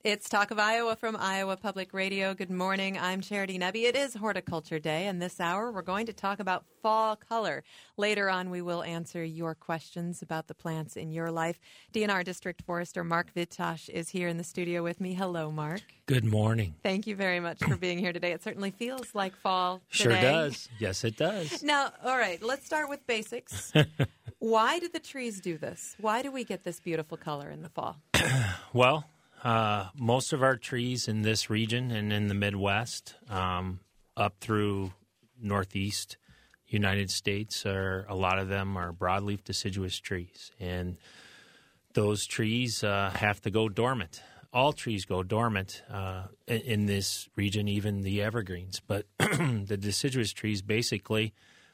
It's Talk of Iowa from Iowa Public Radio. Good morning. I'm Charity Nebbe. It is Horticulture Day, and this hour we're going to talk about fall color. Later on, we will answer your questions about the plants in your life. DNR District Forester Mark Vitosh is here in the studio with me. Hello, Mark. Good morning. Thank you very much for being here today. It certainly feels like fall today. Sure does. Yes, it does. Now, all right, let's start with basics. Why do the trees do this? Why do we get this beautiful color in the fall? Well, most of our trees in this region and in the Midwest, up through Northeast United States, a lot of them are broadleaf deciduous trees. And those trees have to go dormant. All trees go dormant in this region, even the evergreens. But the deciduous trees basically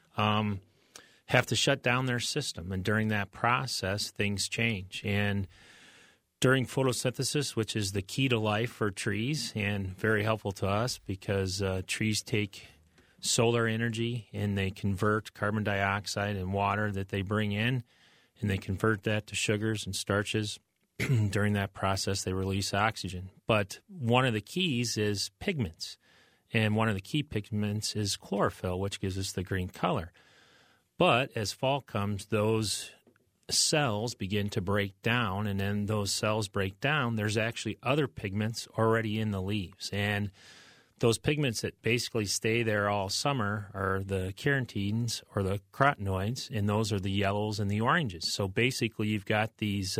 have to shut down their system. And during that process, things change. And during photosynthesis, which is the key to life for trees and very helpful to us because trees take solar energy and they convert carbon dioxide and water that they bring in, and they convert that to sugars and starches. During that process, they release oxygen. But one of the keys is pigments, and one of the key pigments is chlorophyll, which gives us the green color. But as fall comes, those cells begin to break down, and then those cells break down, there's actually other pigments already in the leaves. And those pigments that basically stay there all summer are the carotenes or the carotenoids, and those are the yellows and the oranges. So basically you've got these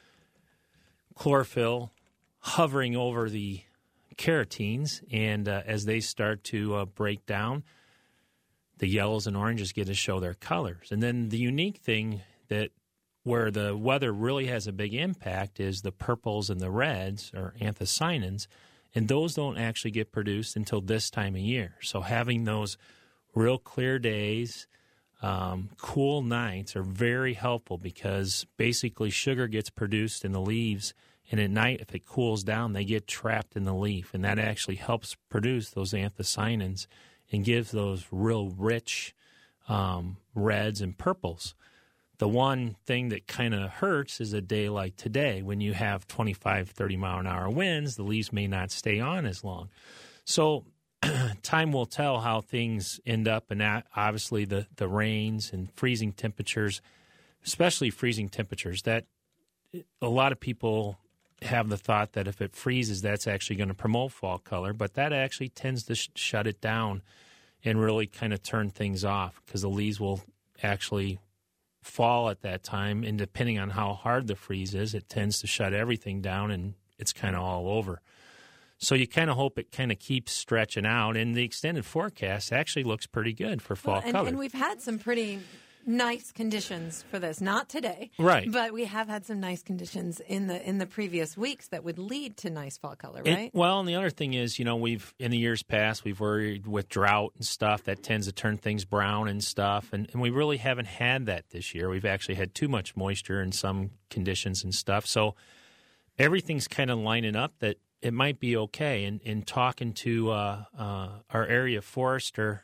chlorophyll hovering over the carotenes, and as they start to break down, the yellows and oranges get to show their colors. And then the unique thing that where the weather really has a big impact is the purples and the reds, or anthocyanins, and those don't actually get produced until this time of year. So having those real clear days, cool nights are very helpful because basically sugar gets produced in the leaves, and at night, if it cools down, they get trapped in the leaf, and that actually helps produce those anthocyanins and gives those real rich reds and purples. The one thing that kind of hurts is a day like today when you have 25, 30-mile-an-hour winds, the leaves may not stay on as long. So time will tell how things end up, and obviously the rains and freezing temperatures, especially freezing temperatures, that a lot of people have the thought that if it freezes, that's actually going to promote fall color, but that actually tends to shut it down and really kind of turn things off because the leaves will actually fall at that time, and depending on how hard the freeze is, it tends to shut everything down and it's kind of all over. So you kind of hope it kind of keeps stretching out, and the extended forecast actually looks pretty good for fall color. And we've had some pretty nice conditions for this. Not today, right? But we have had some nice conditions in the previous weeks that would lead to nice fall color, right? Well, and the other thing is, we've in the years past we've worried with drought and stuff that tends to turn things brown and stuff, and we really haven't had that this year. We've actually had too much moisture in some conditions and stuff, so everything's kind of lining up that it might be okay. And in talking to our area forester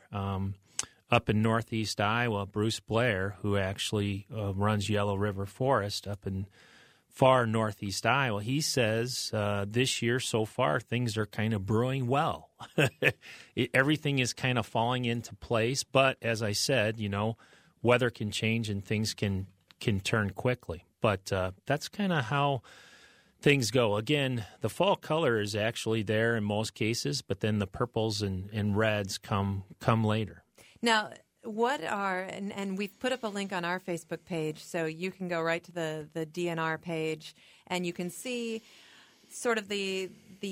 up in northeast Iowa, Bruce Blair, who actually runs Yellow River Forest up in far northeast Iowa, he says this year so far things are kind of brewing well. Everything is kind of falling into place, but as I said, weather can change and things can turn quickly. But that's kind of how things go. Again, the fall color is actually there in most cases, but then the purples and reds come later. Now, what are, and we've put up a link on our Facebook page, so you can go right to the DNR page, and you can see sort of the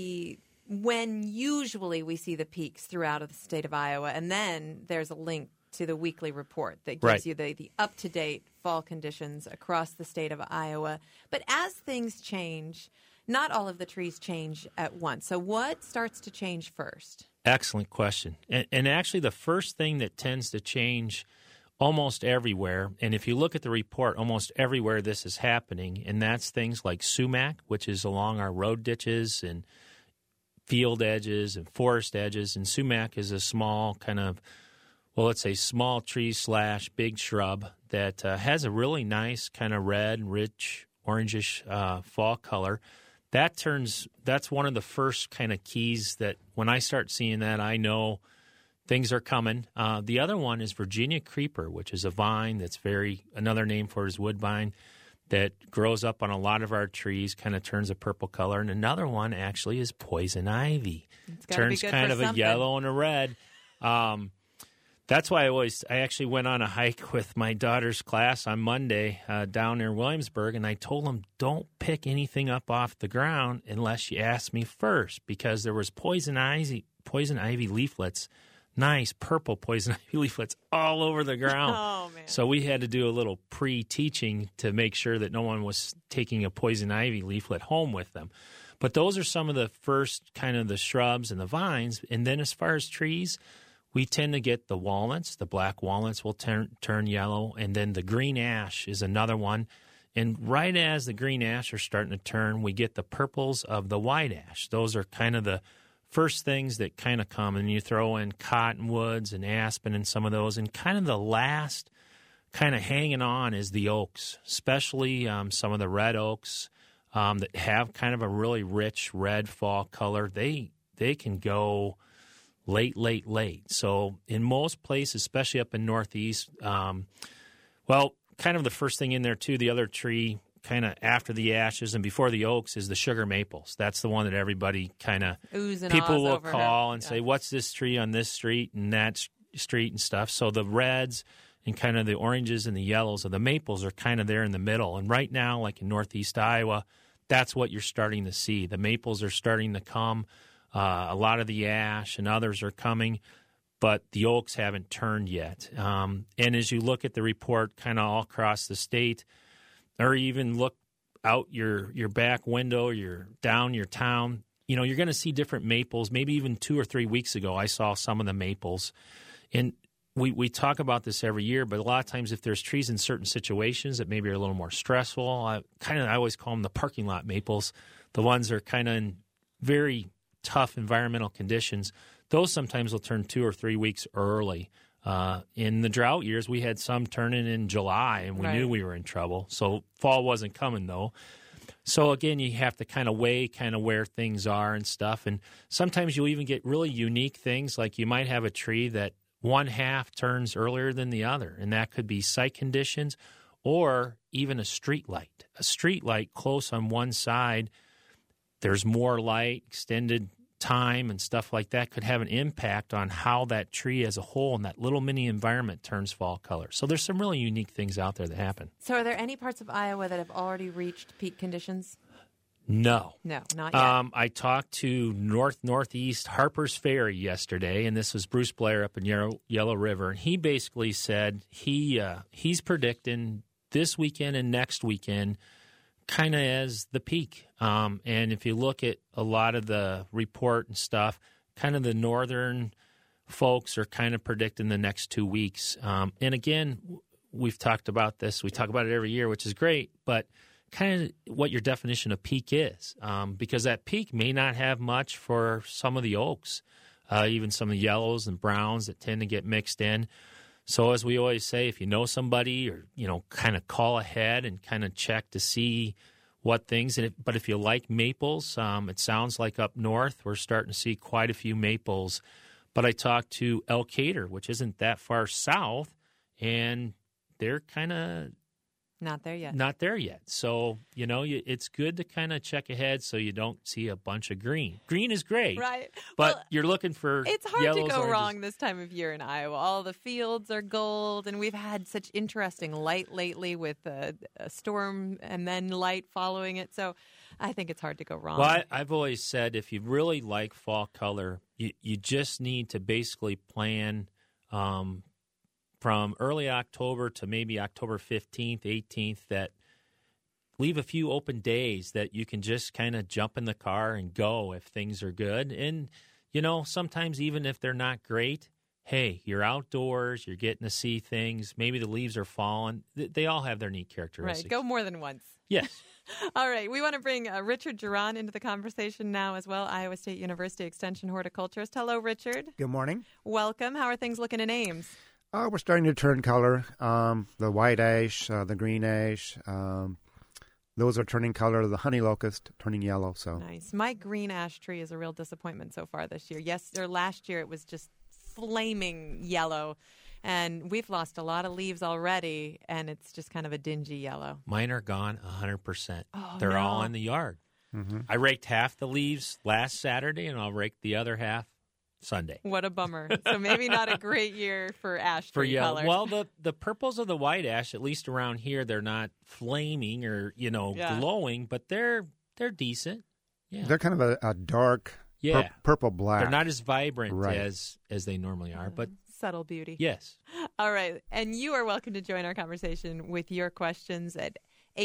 when usually we see the peaks throughout the state of Iowa, and then there's a link to the weekly report that gives you the up-to-date fall conditions across the state of Iowa. But as things change, not all of the trees change at once. So what starts to change first? Excellent question. And actually the first thing that tends to change almost everywhere, and if you look at the report, almost everywhere this is happening, and that's things like sumac, which is along our road ditches and field edges and forest edges. And sumac is a small kind of, well, let's say small tree / big shrub that has a really nice kind of red, rich, orangish fall color that's one of the first kind of keys that when I start seeing that, I know things are coming. The other one is Virginia creeper, which is a vine that's another name for it is woodbine, that grows up on a lot of our trees, kind of turns a purple color. And another one actually is poison ivy. Turns kind of a yellow and a red. That's why I actually went on a hike with my daughter's class on Monday down near Williamsburg, and I told them, don't pick anything up off the ground unless you ask me first, because there was poison ivy leaflets, nice purple poison ivy leaflets all over the ground. Oh, man. So we had to do a little pre-teaching to make sure that no one was taking a poison ivy leaflet home with them. But those are some of the first kind of the shrubs and the vines. And then as far as trees, we tend to get the walnuts. The black walnuts will turn yellow, and then the green ash is another one. And right as the green ash are starting to turn, we get the purples of the white ash. Those are kind of the first things that kind of come, and you throw in cottonwoods and aspen and some of those. And kind of the last kind of hanging on is the oaks, especially some of the red oaks that have kind of a really rich red fall color. They can go late. So in most places, especially up in Northeast, kind of the first thing in there too, the other tree kind of after the ashes and before the oaks is the sugar maples. That's the one that everybody kind of, people will call and say, what's this tree on this street and that street and stuff. So the reds and kind of the oranges and the yellows of the maples are kind of there in the middle. And right now, like in Northeast Iowa, that's what you're starting to see. The maples are starting to come. A lot of the ash and others are coming, but the oaks haven't turned yet. And as you look at the report kind of all across the state, or even look out your back window, down your town, you're going to see different maples. Maybe even 2 or 3 weeks ago, I saw some of the maples. And we talk about this every year, but a lot of times if there's trees in certain situations that maybe are a little more stressful, I always call them the parking lot maples. The ones that are kind of in very tough environmental conditions, those sometimes will turn 2 or 3 weeks early. In the drought years, we had some turning in July, and we knew we were in trouble. So fall wasn't coming, though. So, again, you have to kind of weigh kind of where things are and stuff. And sometimes you'll even get really unique things, like you might have a tree that one half turns earlier than the other, and that could be site conditions or even a street light. A street light close on one side, there's more light, extended time and stuff like that could have an impact on how that tree as a whole and that little mini environment turns fall color. So there's some really unique things out there that happen. So are there any parts of Iowa that have already reached peak conditions? No, not yet. I talked to Northeast Harper's Ferry yesterday, and this was Bruce Blair up in Yellow River, and he basically said he's predicting this weekend and next weekend kind of as the peak. And if you look at a lot of the report and stuff, kind of the northern folks are kind of predicting the next 2 weeks. And again, we've talked about this. We talk about it every year, which is great, but kind of what your definition of peak is, because that peak may not have much for some of the oaks, even some of the yellows and browns that tend to get mixed in. So as we always say, if you know somebody or, kind of call ahead and kind of check to see what things. But if you like maples, it sounds like up north we're starting to see quite a few maples. But I talked to Elkader, which isn't that far south, and they're kind of not there yet. So, it's good to kind of check ahead so you don't see a bunch of green. Green is great. Right. But you're looking for it's hard yellows, to go oranges. wrong this time of year in Iowa. All the fields are gold, and we've had such interesting light lately with a storm and then light following it. So I think it's hard to go wrong. Well, I've always said if you really like fall color, you just need to basically plan from early October to maybe October 15th, 18th, that leave a few open days that you can just kind of jump in the car and go if things are good. And, sometimes even if they're not great, hey, you're outdoors, you're getting to see things. Maybe the leaves are falling. They all have their neat characteristics. Right. Go more than once. Yes. All right. We want to bring Richard Geron into the conversation now as well, Iowa State University Extension horticulturist. Hello, Richard. Good morning. Welcome. How are things looking in Ames? We're starting to turn color. The white ash, the green ash, those are turning color. The honey locust turning yellow. So nice. My green ash tree is a real disappointment so far this year. Last year it was just flaming yellow, and we've lost a lot of leaves already, and it's just kind of a dingy yellow. Mine are gone 100%. Oh, They're no. all in the yard. Mm-hmm. I raked half the leaves last Saturday, and I'll rake the other half Sunday. What a bummer. So maybe not a great year for ash tree colors. Well, the purples of the white ash, at least around here, they're not flaming or glowing, but they're decent. Yeah. They're kind of a dark purple black. They're not as vibrant as they normally are, but subtle beauty. Yes. All right, and you are welcome to join our conversation with your questions at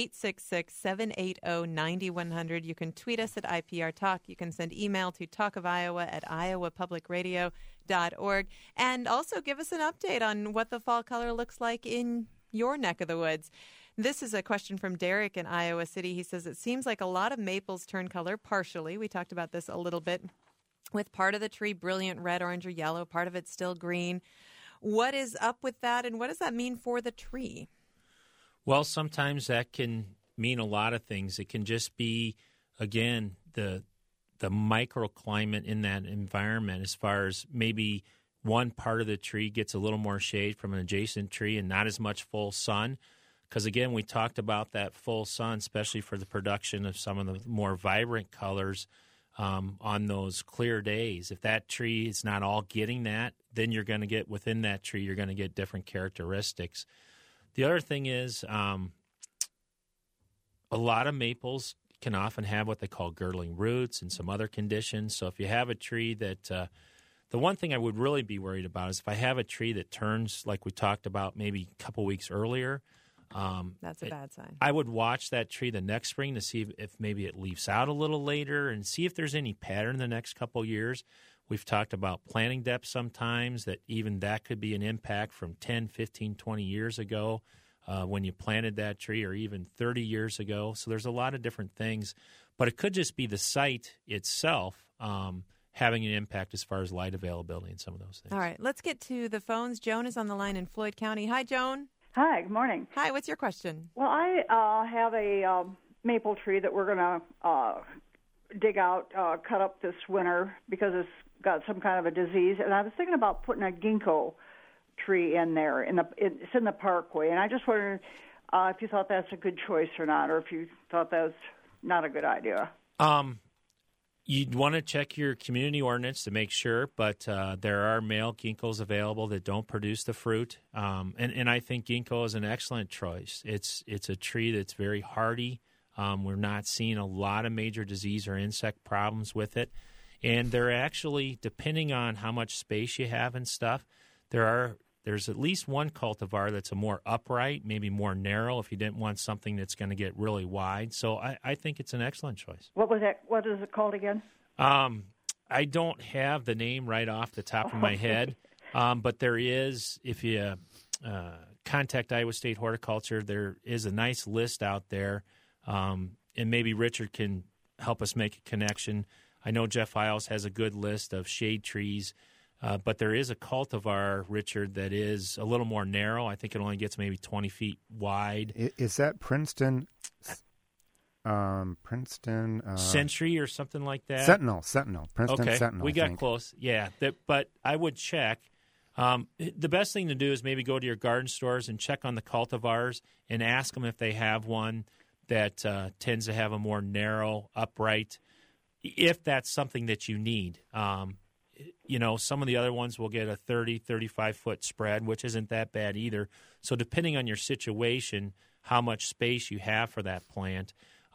866-780-9100. You can tweet us at IPR Talk. You can send email to talkofiowa@iowapublicradio.org. And also give us an update on what the fall color looks like in your neck of the woods. This is a question from Derek in Iowa City. He says, it seems like a lot of maples turn color partially. We talked about this a little bit, with part of the tree brilliant red, orange, or yellow, part of it still green. What is up with that, and what does that mean for the tree? Well, sometimes that can mean a lot of things. It can just be, again, the microclimate in that environment, as far as maybe one part of the tree gets a little more shade from an adjacent tree and not as much full sun. Because, again, we talked about that full sun, especially for the production of some of the more vibrant colors on those clear days. If that tree is not all getting that, then you're going to get, within that tree, you're going to get different characteristics. The other thing is a lot of maples can often have what they call girdling roots and some other conditions. So if you have a tree that the one thing I would really be worried about is if I have a tree that turns, like we talked about maybe a couple weeks earlier. That's a bad sign. I would watch that tree the next spring to see if maybe it leaves out a little later and see if there's any pattern the next couple years. We've talked about planting depth sometimes, that even that could be an impact from 10, 15, 20 years ago when you planted that tree, or even 30 years ago. So there's a lot of different things. But it could just be the site itself having an impact as far as light availability and some of those things. All right, let's get to the phones. Joan is on the line in Floyd County. Hi, Joan. Hi, good morning. Hi, what's your question? Well, I have a maple tree that we're going to dig out, cut up this winter because it's got some kind of a disease. And I was thinking about putting a ginkgo tree in there. It's in the parkway. And I just wondered if you thought that's a good choice or not, or if you thought that was not a good idea. You'd want to check your community ordinance to make sure, but there are male ginkgos available that don't produce the fruit. And I think ginkgo is an excellent choice. It's a tree that's very hardy. We're not seeing a lot of major disease or insect problems with it. And they're actually, depending on how much space you have and stuff, there's at least one cultivar that's a more upright, maybe more narrow if you didn't want something that's going to get really wide. So I think it's an excellent choice. What was that? What is it called again? I don't have the name right off the top of my head, but there is, if you contact Iowa State Horticulture, there is a nice list out there, and maybe Richard can help us make a connection. I know Jeff Isles has a good list of shade trees. But there is a cultivar, Richard, that is a little more narrow. I think it only gets maybe 20 feet wide. Is that Princeton? Century or something like that? Sentinel. Princeton okay. Sentinel. We got close. Yeah, but I would check. The best thing to do is maybe go to your garden stores and check on the cultivars and ask them if they have one that tends to have a more narrow, upright, if that's something that you need. Some of the other ones will get a 30, 35-foot spread, which isn't that bad either. So depending on your situation, how much space you have for that plant.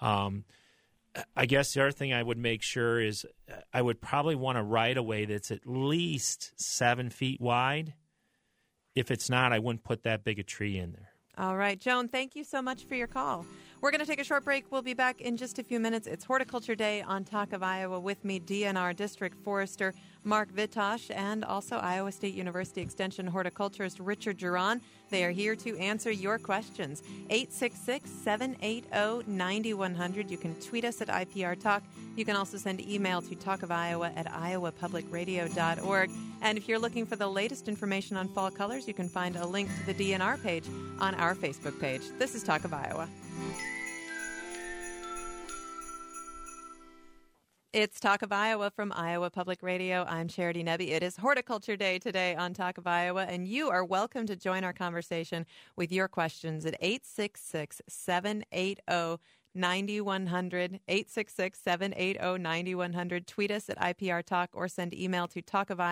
I guess the other thing I would make sure is I would probably want a right-of-way that's at least 7 feet wide. If it's not, I wouldn't put that big a tree in there. All right, Joan, thank you so much for your call. We're going to take a short break. We'll be back in just a few minutes. It's Horticulture Day on Talk of Iowa. With me, DNR District Forester Mark Vitosh and also Iowa State University Extension horticulturist Richard Geron. They are here to answer your questions. 866-780-9100. You can tweet us at IPR Talk. You can also send email to talkofiowa@iowapublicradio.org. And if you're looking for the latest information on fall colors, you can find a link to the DNR page on our Facebook page. This is Talk of Iowa. It's Talk of Iowa from Iowa Public Radio. I'm Charity Nebbe. It is Horticulture Day today on Talk of Iowa, and you are welcome to join our conversation with your questions at 866-780-9100, 866-780-9100. Tweet us at IPR Talk or send email to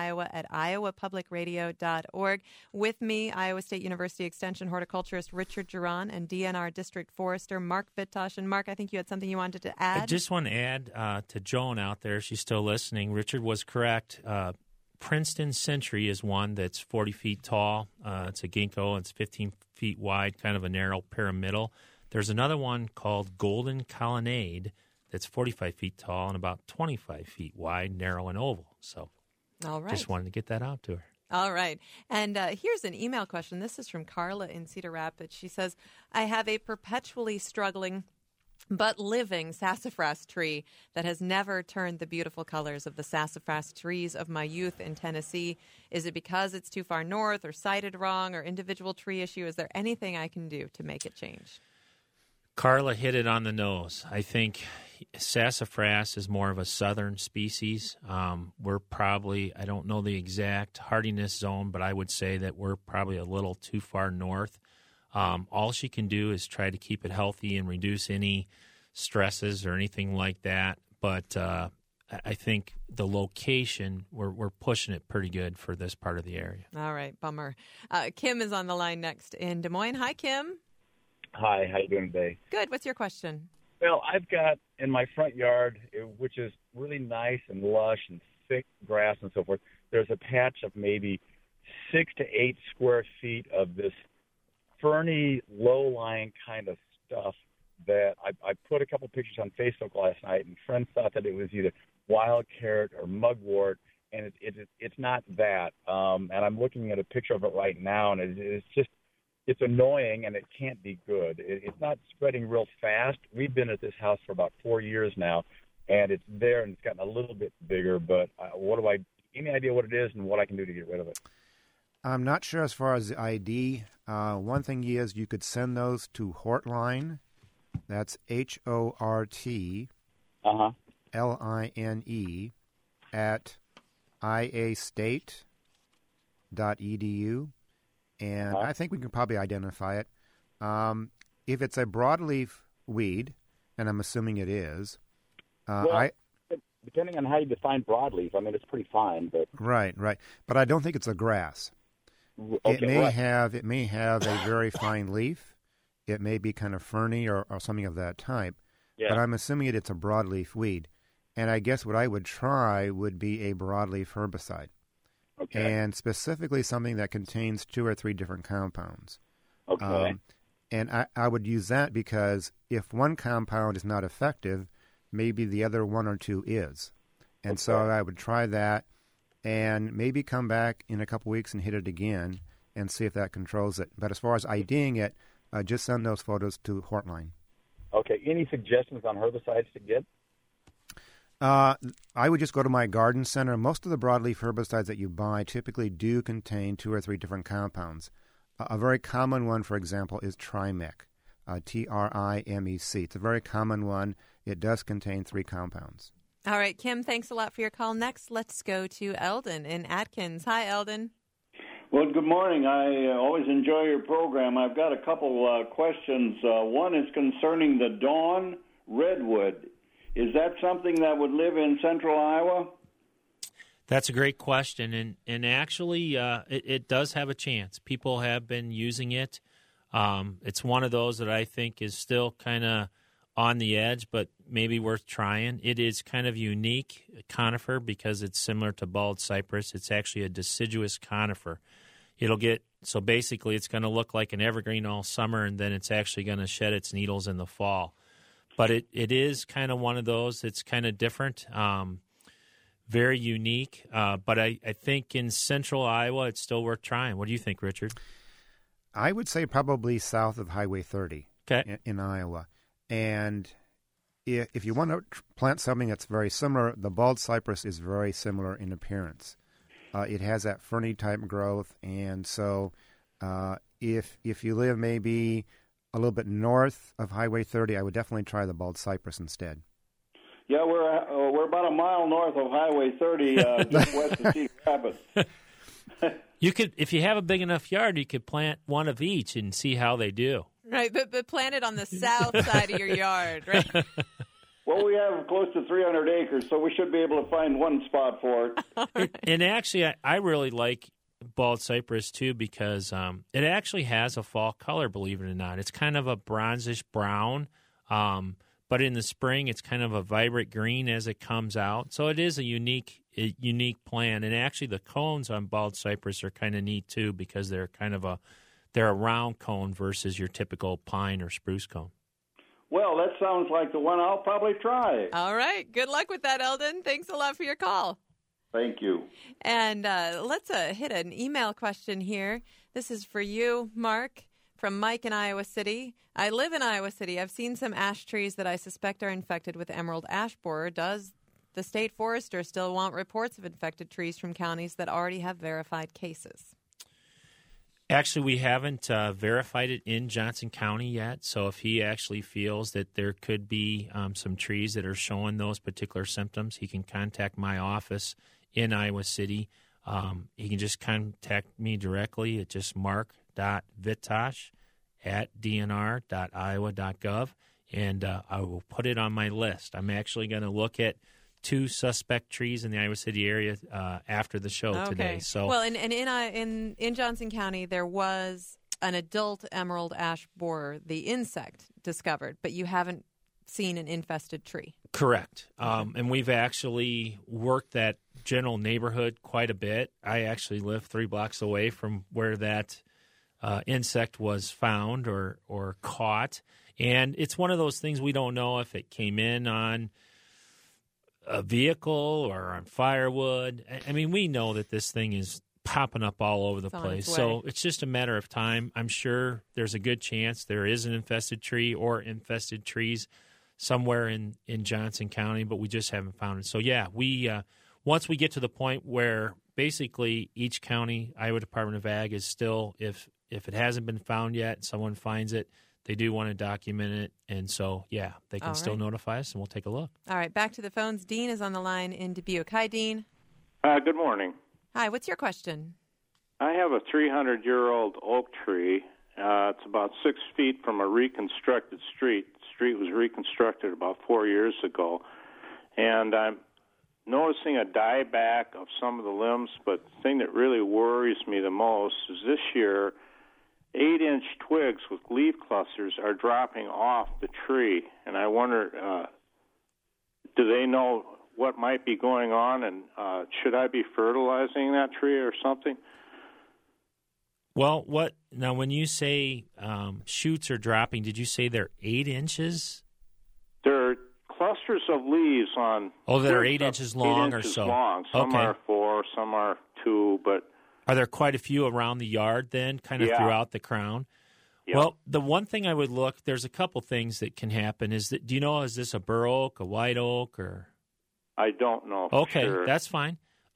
talkofiowa@iowapublicradio.org. With me, Iowa State University Extension horticulturist Richard Geron and DNR District Forester Mark Vittosh. And Mark, I think you had something you wanted to add. I just want to add to Joan out there, she's still listening. Richard was correct. Princeton Century is one that's 40 feet tall. It's a ginkgo. It's 15 feet wide, kind of a narrow pyramidal. There's another one called Golden Colonnade that's 45 feet tall and about 25 feet wide, narrow and oval. So all right. Just wanted to get that out to her. All right. And here's an email question. This is from Carla in Cedar Rapids. She says, I have a perpetually struggling but living sassafras tree that has never turned the beautiful colors of the sassafras trees of my youth in Tennessee. Is it because it's too far north or sited wrong or individual tree issue? Is there anything I can do to make it change? Carla hit it on the nose. I think sassafras is more of a southern species. We're probably, I don't know the exact hardiness zone, but I would say that we're probably a little too far north. All she can do is try to keep it healthy and reduce any stresses or anything like that. But I think the location, we're pushing it pretty good for this part of the area. All right, bummer. Kim is on the line next in Des Moines. Hi, Kim. Hi, how you doing today? Good. What's your question? Well, I've got in my front yard, which is really nice and lush and thick grass and so forth, there's a patch of maybe 6 to 8 square feet of this ferny, low-lying kind of stuff that I put a couple pictures on Facebook last night, and friends thought that it was either wild carrot or mugwort, and it's not that. And I'm looking at a picture of it right now, and it's annoying, and it can't be good. It's not spreading real fast. We've been at this house for about 4 years now, and it's there, and it's gotten a little bit bigger. But any idea what it is and what I can do to get rid of it? I'm not sure as far as the ID. One thing is you could send those to Hortline. That's HORTLINE at iastate.edu. And I think we can probably identify it. If it's a broadleaf weed, and I'm assuming it is, depending on how you define broadleaf, I mean, it's pretty fine. But right. But I don't think it's a grass. Okay, it may have a very fine leaf. It may be kind of ferny or something of that type. Yeah. But I'm assuming it's a broadleaf weed. And I guess what I would try would be a broadleaf herbicide. Okay. And specifically something that contains 2 or 3 different compounds. Okay. And I would use that because if one compound is not effective, maybe the other 1 or 2 is. And so I would try that and maybe come back in a couple weeks and hit it again and see if that controls it. But as far as IDing it, just send those photos to Hortline. Okay. Any suggestions on herbicides to get? I would just go to my garden center. Most of the broadleaf herbicides that you buy typically do contain 2 or 3 different compounds. A very common one, for example, is Trimec, TRIMEC. It's a very common one. It does contain 3 compounds. All right, Kim, thanks a lot for your call. Next, let's go to Eldon in Atkins. Hi, Eldon. Well, good morning. I always enjoy your program. I've got a couple questions. One is concerning the Dawn Redwood. Is that something that would live in central Iowa? That's a great question, and actually it does have a chance. People have been using it. It's one of those that I think is still kind of on the edge, but maybe worth trying. It is kind of unique conifer because it's similar to bald cypress. It's actually a deciduous conifer. So basically it's going to look like an evergreen all summer, and then it's actually going to shed its needles in the fall. But it is kind of one of those that's kind of different, very unique. But I think in central Iowa, it's still worth trying. What do you think, Richard? I would say probably south of Highway 30 in Iowa. And if you want to plant something that's very similar, the bald cypress is very similar in appearance. It has that ferny type growth. And so if you live maybe a little bit north of Highway 30, I would definitely try the bald cypress instead. Yeah, we're about a mile north of Highway 30, just west of Cedar Rapids. You could, if you have a big enough yard, you could plant one of each and see how they do. Right, but plant it on the south side of your yard, right? Well, we have close to 300 acres, so we should be able to find one spot for it. And actually, I really like bald cypress, too, because it actually has a fall color, believe it or not. It's kind of a bronzish brown, but in the spring, it's kind of a vibrant green as it comes out. So it is a unique plant. And actually, the cones on bald cypress are kind of neat, too, because they're a round cone versus your typical pine or spruce cone. Well, that sounds like the one I'll probably try. All right. Good luck with that, Eldon. Thanks a lot for your call. Thank you. And let's hit an email question here. This is for you, Mark, from Mike in Iowa City. I live in Iowa City. I've seen some ash trees that I suspect are infected with emerald ash borer. Does the state forester still want reports of infected trees from counties that already have verified cases? Actually, we haven't verified it in Johnson County yet. So if he actually feels that there could be some trees that are showing those particular symptoms, he can contact my office in Iowa City. He can just contact me directly at just mark.vitosh@dnr.iowa.gov, and I will put it on my list. I'm actually going to look at 2 suspect trees in the Iowa City area after the show today. So, well, and in Johnson County, there was an adult emerald ash borer, the insect, discovered, but you haven't seen an infested tree. Correct. And we've actually worked that general neighborhood quite a bit. I actually live 3 blocks away from where that insect was found or caught. And it's one of those things we don't know if it came in on a vehicle or on firewood. I mean, we know that this thing is popping up all over the place. So it's just a matter of time. I'm sure there's a good chance there is an infested tree or infested trees somewhere in Johnson County, but we just haven't found it. So, yeah, we once we get to the point where basically each county, Iowa Department of Ag, is still, if it hasn't been found yet, someone finds it, they do want to document it, and so, yeah, they can still notify us, and we'll take a look. All right, back to the phones. Dean is on the line in Dubuque. Hi, Dean. Good morning. Hi, what's your question? I have a 300-year-old oak tree. It's about 6 feet from a reconstructed street. The street was reconstructed about 4 years ago, and I'm noticing a dieback of some of the limbs, but the thing that really worries me the most is this year 8-inch twigs with leaf clusters are dropping off the tree, and I wonder, do they know what might be going on, and should I be fertilizing that tree or something? Well, now when you say shoots are dropping, did you say they're 8 inches? They're clusters of leaves on. Oh, that are 8 inches long 8 inches or so. Long. Some are 4, some are 2, but. Are there quite a few around the yard then, kind of throughout the crown? Yep. Well, the one thing I would look, there's a couple things that can happen. Is that, do you know, is this a bur oak, a white oak, or? I don't know for okay, sure. That's fine.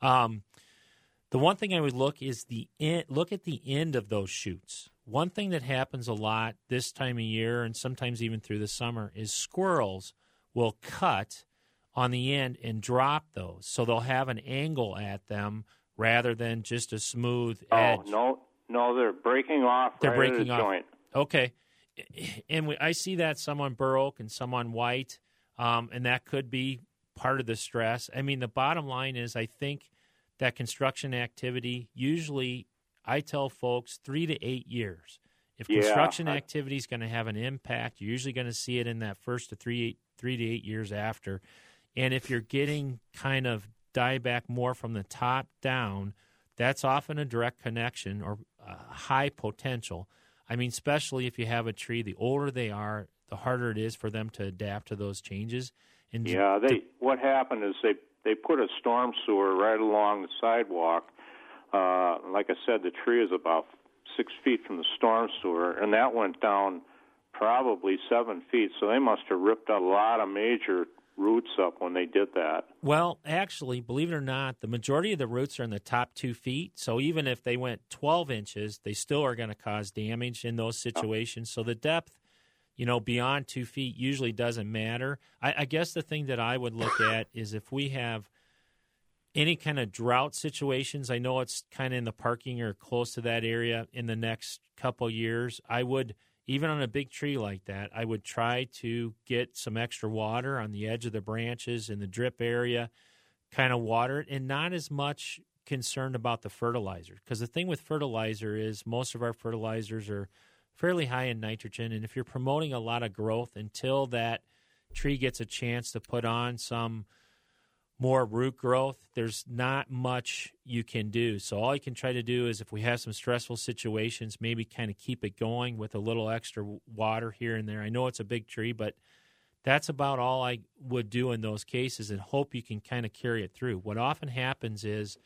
The one thing I would look is look at the end of those shoots. One thing that happens a lot this time of year and sometimes even through the summer is squirrels will cut on the end and drop those. So they'll have an angle at them rather than just a smooth edge. Oh, no, they're breaking off. They're right breaking at the off. Joint. Okay. And I see that some on bur oak and some on white, and that could be part of the stress. I mean, the bottom line is I think that construction activity, usually I tell folks 3 to 8 years. If construction activity is going to have an impact, you're usually going to see it in that first to 3 to 8 years after. And if you're getting kind of dieback more from the top down, that's often a direct connection or high potential. I mean, especially if you have a tree, the older they are, the harder it is for them to adapt to those changes. And what happened is they put a storm sewer right along the sidewalk. Like I said, the tree is about 6 feet from the storm sewer, and that went down probably 7 feet. So they must have ripped a lot of major roots up when they did that. Well, actually, believe it or not, the majority of the roots are in the top 2 feet. So even if they went 12 inches, they still are going to cause damage in those situations. So the depth beyond 2 feet usually doesn't matter. I guess the thing that I would look at is if we have any kind of drought situations. I know it's kind of in the parking or close to that area in the next couple years. I would, even on a big tree like that, I would try to get some extra water on the edge of the branches in the drip area, kind of water it, and not as much concerned about the fertilizer. Because the thing with fertilizer is most of our fertilizers are fairly high in nitrogen, and if you're promoting a lot of growth until that tree gets a chance to put on some more root growth, there's not much you can do. So all you can try to do is if we have some stressful situations, maybe kind of keep it going with a little extra water here and there. I know it's a big tree, but that's about all I would do in those cases and hope you can kind of carry it through. What often happens is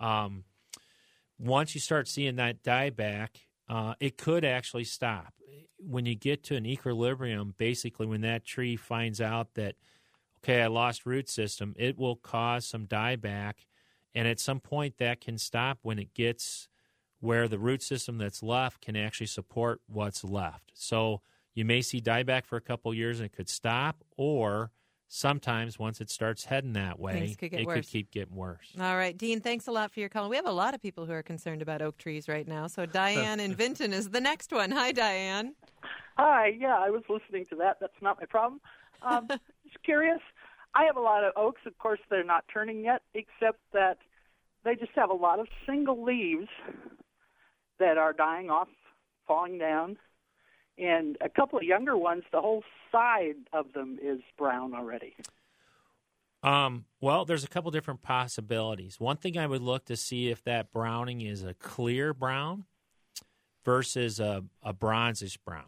once you start seeing that dieback, it could actually stop. When you get to an equilibrium, basically when that tree finds out that, okay, I lost root system, it will cause some dieback, and at some point that can stop when it gets where the root system that's left can actually support what's left. So you may see dieback for a couple years and it could stop, or sometimes once it starts heading that way, could keep getting worse. All right, Dean, thanks a lot for your call. We have a lot of people who are concerned about oak trees right now. So Diane in Vinton is the next one. Hi, Diane. Hi, yeah, I was listening to that. That's not my problem. Just curious. I have a lot of oaks. Of course, they're not turning yet, except that they just have a lot of single leaves that are dying off, falling down. And a couple of younger ones, the whole side of them is brown already. Well, there's a couple different possibilities. One thing I would look to see if that browning is a clear brown versus a bronzish brown.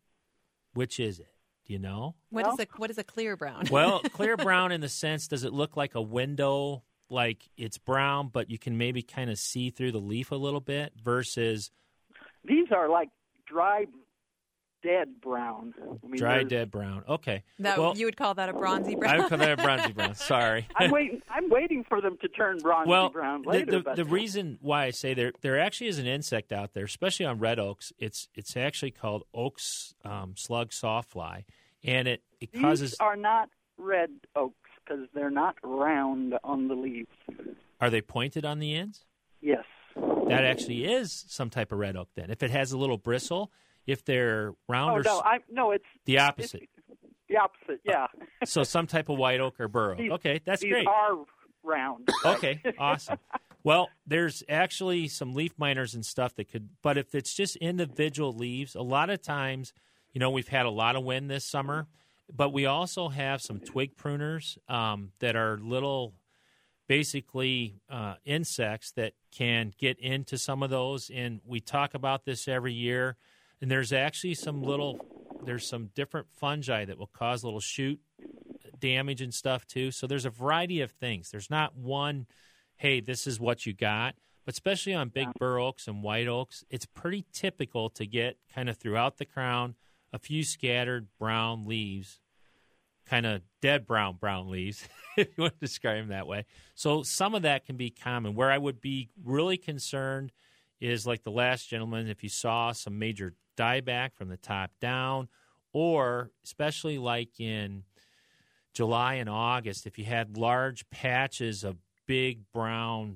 Which is it? Do you know? What is a clear brown? Well, clear brown in the sense, does it look like a window, like it's brown, but you can maybe kind of see through the leaf a little bit versus... These are like dry, dead brown. Dry, dead brown. Okay. You would call that a bronzy brown? I would call that a bronzy brown. Sorry. I'm waiting for them to turn bronzy brown later. The reason why I say there actually is an insect out there, especially on red oaks. It's actually called oak slug sawfly, and it causes... These are not red oaks because they're not round on the leaves. Are they pointed on the ends? Yes. That actually is some type of red oak then. If it has a little bristle... If they're round it's the opposite. The opposite, yeah. So some type of white oak or bur oak. Okay, that's great. These are round. Okay, awesome. Well, there's actually some leaf miners and stuff that could, but if it's just individual leaves, a lot of times, we've had a lot of wind this summer, but we also have some twig pruners that are little, basically insects that can get into some of those, and we talk about this every year. And there's actually some different fungi that will cause little shoot damage and stuff too. So there's a variety of things. There's not one, hey, this is what you got. But especially on big bur oaks and white oaks, it's pretty typical to get kind of throughout the crown a few scattered brown leaves, kind of dead brown leaves, if you want to describe them that way. So some of that can be common. Where I would be really concerned is like the last gentleman, if you saw some major dieback from the top down, or especially like in July and August, if you had large patches of big brown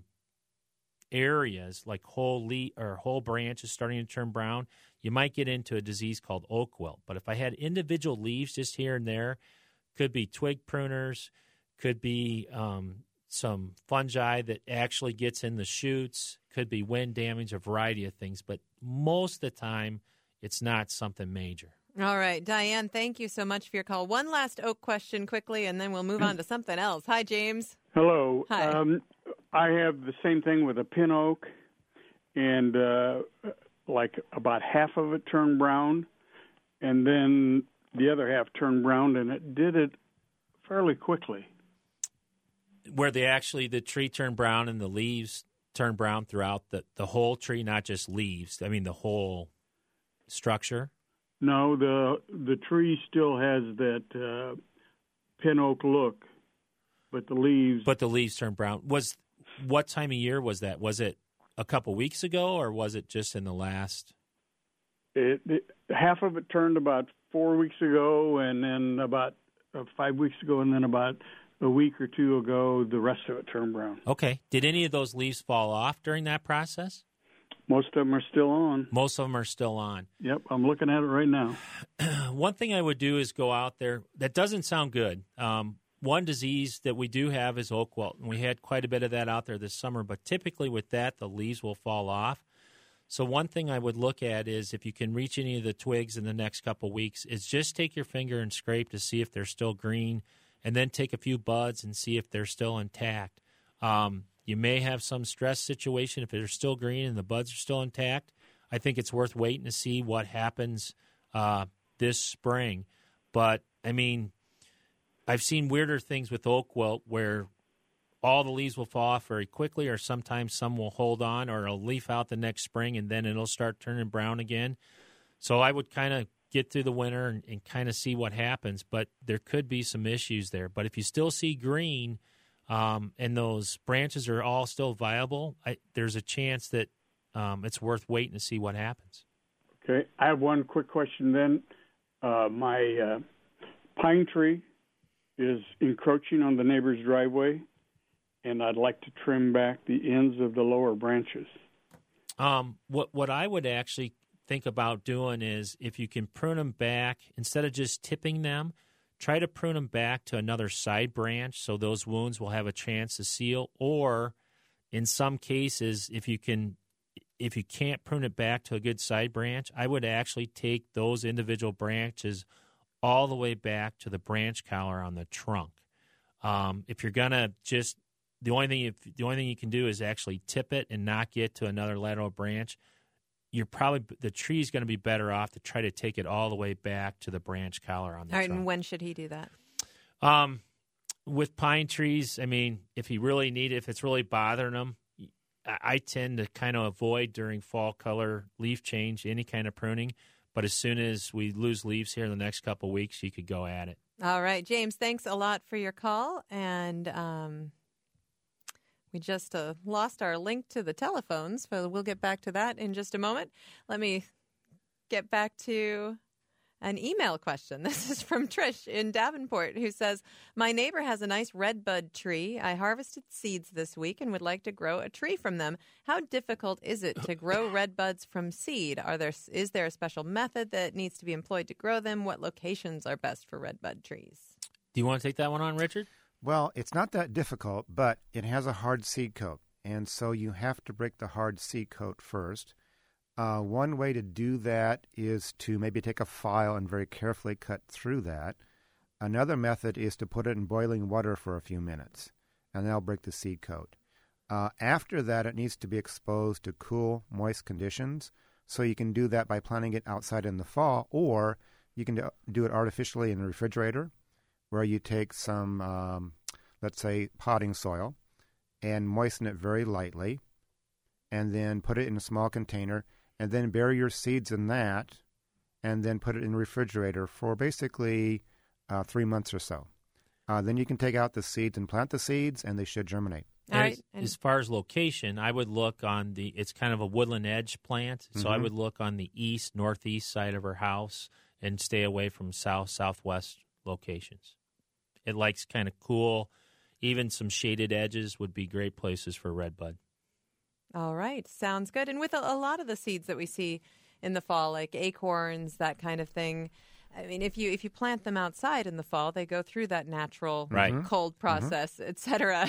areas, like whole branches starting to turn brown, you might get into a disease called oak wilt. But if I had individual leaves just here and there, could be twig pruners, could be some fungi that actually gets in the shoots, could be wind damage, a variety of things. But most of the time, it's not something major. All right. Diane, thank you so much for your call. One last oak question quickly, and then we'll move on to something else. Hi, James. Hello. Hi. I have the same thing with a pin oak, and like about half of it turned brown, and then the other half turned brown, and it did it fairly quickly. Where the tree turned brown and the leaves turned brown throughout the whole tree, not just leaves. I mean, the whole structure? No, the tree still has that pin oak look, but the leaves turned brown. What time of year was that? Was it a couple weeks ago, or was it just in the last? Half of it turned about 4 weeks ago, and then about 5 weeks ago, and then about a week or two ago, the rest of it turned brown. Okay. Did any of those leaves fall off during that process? Most of them are still on. Most of them are still on. Yep, I'm looking at it right now. One thing I would do is go out there. That doesn't sound good. One disease that we do have is oak wilt, and we had quite a bit of that out there this summer, but typically with that, the leaves will fall off. So one thing I would look at is if you can reach any of the twigs in the next couple weeks, is just take your finger and scrape to see if they're still green, and then take a few buds and see if they're still intact. You may have some stress situation if they're still green and the buds are still intact. I think it's worth waiting to see what happens this spring. But, I mean, I've seen weirder things with oak wilt where all the leaves will fall off very quickly, or sometimes some will hold on, or it'll leaf out the next spring and then it'll start turning brown again. So I would kind of get through the winter and kind of see what happens, but there could be some issues there. But if you still see green and those branches are all still viable, there's a chance that it's worth waiting to see what happens. Okay, I have one quick question then. My pine tree is encroaching on the neighbor's driveway, and I'd like to trim back the ends of the lower branches. What I would actually think about doing is if you can prune them back, instead of just tipping them, try to prune them back to another side branch so those wounds will have a chance to seal. Or in some cases, if you can't prune it back to a good side branch, I would actually take those individual branches all the way back to the branch collar on the trunk. If you're gonna just the only thing you can do is actually tip it and not get to another lateral branch. The tree is going to be better off to try to take it all the way back to the branch collar on the trunk. All right, and when should he do that? With pine trees, I mean, if it's really bothering them, I tend to kind of avoid during fall color leaf change any kind of pruning. But as soon as we lose leaves here in the next couple of weeks, you could go at it. All right, James, thanks a lot for your call. And we just lost our link to the telephones, so we'll get back to that in just a moment. Let me get back to an email question. This is from Trish in Davenport, who says, my neighbor has a nice redbud tree. I harvested seeds this week and would like to grow a tree from them. How difficult is it to grow redbuds from seed? Is there a special method that needs to be employed to grow them? What locations are best for redbud trees? Do you want to take that one on, Richard? Well, it's not that difficult, but it has a hard seed coat, and so you have to break the hard seed coat first. One way to do that is to maybe take a file and very carefully cut through that. Another method is to put it in boiling water for a few minutes, and that'll break the seed coat. After that, it needs to be exposed to cool, moist conditions, so you can do that by planting it outside in the fall, or you can do it artificially in the refrigerator, where you take some, let's say, potting soil and moisten it very lightly, and then put it in a small container, and then bury your seeds in that, and then put it in the refrigerator for basically 3 months or so. Then you can take out the seeds and plant the seeds, and they should germinate. All right. As far as location, I would look it's kind of a woodland edge plant, so I would look on the northeast side of her house and stay away from southwest locations. It likes kind of cool. Even some shaded edges would be great places for redbud. All right. Sounds good. And with a lot of the seeds that we see in the fall, like acorns, that kind of thing, I mean, if you plant them outside in the fall, they go through that natural cold process, et cetera.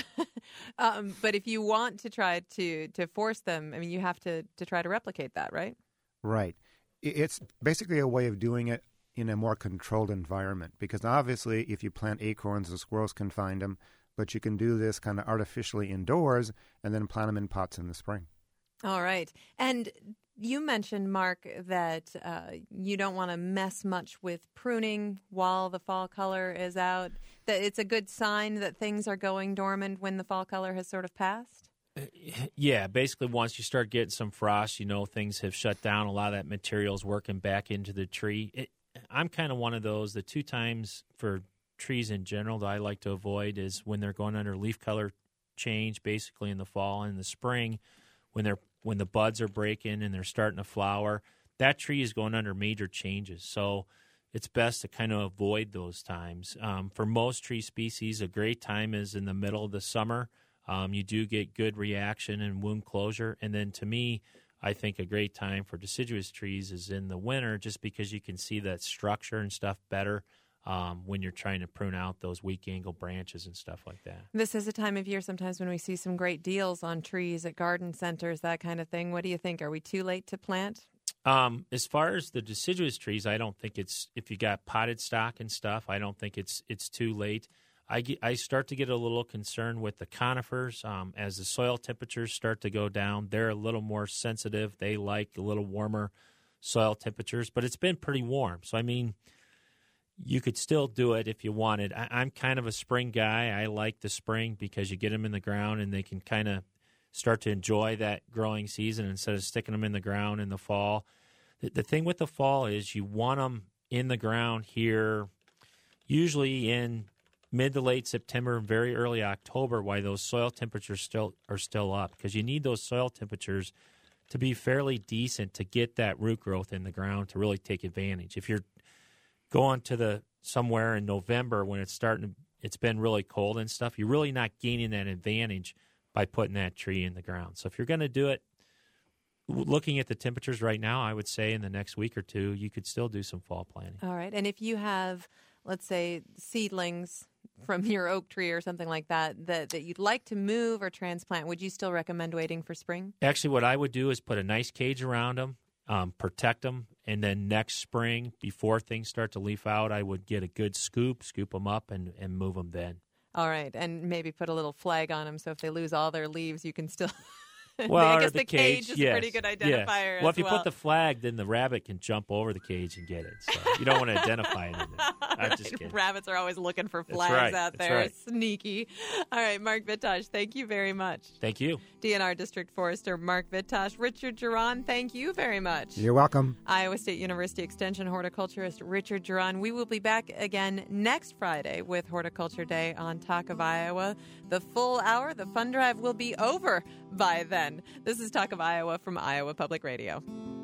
But if you want to try to force them, I mean, you have to try to replicate that, right? Right. It's basically a way of doing it in a more controlled environment, because obviously if you plant acorns, the squirrels can find them, but you can do this kind of artificially indoors and then plant them in pots in the spring. All right. And you mentioned, Mark, that you don't want to mess much with pruning while the fall color is out, that it's a good sign that things are going dormant when the fall color has sort of passed? Yeah, basically once you start getting some frost, things have shut down. A lot of that material is working back into the tree. I'm kind of one of those. The 2 times for trees in general that I like to avoid is when they're going under leaf color change, basically in the fall and in the spring, when the buds are breaking and they're starting to flower. That tree is going under major changes. So it's best to kind of avoid those times. For most tree species, a great time is in the middle of the summer. You do get good reaction and wound closure. And then to me, I think a great time for deciduous trees is in the winter, just because you can see that structure and stuff better when you're trying to prune out those weak angle branches and stuff like that. This is a time of year sometimes when we see some great deals on trees at garden centers, that kind of thing. What do you think? Are we too late to plant? As far as the deciduous trees, I don't think it's, if you got potted stock and stuff, I don't think it's too late. I start to get a little concerned with the conifers. As the soil temperatures start to go down, they're a little more sensitive. They like a little warmer soil temperatures, but it's been pretty warm. So, I mean, you could still do it if you wanted. I'm kind of a spring guy. I like the spring because you get them in the ground and they can kind of start to enjoy that growing season instead of sticking them in the ground in the fall. The thing with the fall is you want them in the ground here usually in mid to late September, very early October, while those soil temperatures are still up, because you need those soil temperatures to be fairly decent to get that root growth in the ground to really take advantage. If you're going to somewhere in November when it's been really cold and stuff, you're really not gaining that advantage by putting that tree in the ground. So if you're going to do it, looking at the temperatures right now, I would say in the next week or two, you could still do some fall planting. All right. And if you have, let's say, seedlings from your oak tree or something like that you'd like to move or transplant, would you still recommend waiting for spring? Actually, what I would do is put a nice cage around them, protect them, and then next spring, before things start to leaf out, I would get a good scoop them up, and move them then. All right, and maybe put a little flag on them so if they lose all their leaves, you can still... Well, I guess the cage is yes, a pretty good identifier. Yes. Well, if you put the flag, then the rabbit can jump over the cage and get it. So you don't want to identify it. I'm just kidding. Rabbits are always looking for flags out there. Right. Sneaky. All right, Mark Vitosh, thank you very much. Thank you. DNR District Forester Mark Vitosh. Richard Geron, thank you very much. You're welcome. Iowa State University Extension horticulturist Richard Geron. We will be back again next Friday with Horticulture Day on Talk of Iowa. The full hour, the fun drive will be over by then. This is Talk of Iowa from Iowa Public Radio.